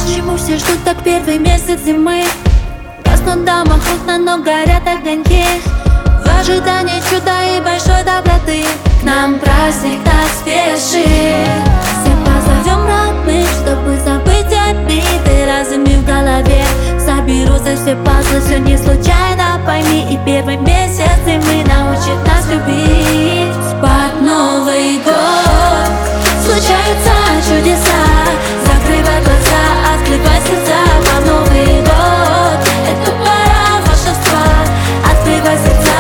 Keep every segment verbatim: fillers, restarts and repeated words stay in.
Почему все ждут так первый месяц зимы? Гаснут дома окна, но горят огоньки. В ожидании чуда и большой доброты к нам праздник так спешит. Все позовем родных, чтобы забыть обиды. Разуми в голове, соберутся все пазлы. Все не случайно, пойми. И первый месяц зимы научит нас любить. Под Новый год случаются чудеса. Закрывай глаза, открывай сердца. Под Новый год это пора волшебства. Открывай сердца.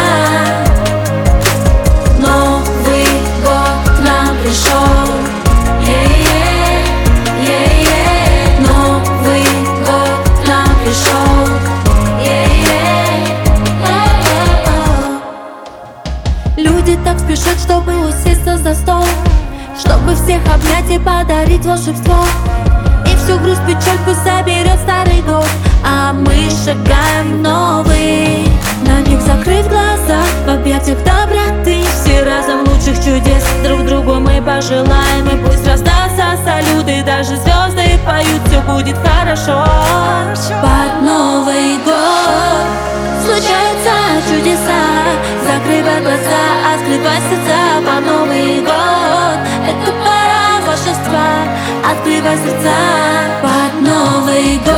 Новый год к нам пришел. Е-е, е-е. Новый год к нам пришел. Е-е, о-о-о. Люди так спешат, чтобы усесться за стол, чтобы всех обнять и подарить волшебство. И всю грусть, печальку соберет старый год, а мы шагаем в новый. На них закрыв глаза, в объятиях доброты. Все разом лучших чудес друг другу мы пожелаем. И пусть раздастся салюты, даже звезды поют, все будет хорошо. Под Новый год случаются чудеса. Закрывай глаза, открывай сердца. Под Новый год это пора волшебства. Открывай сердца. Под Новый год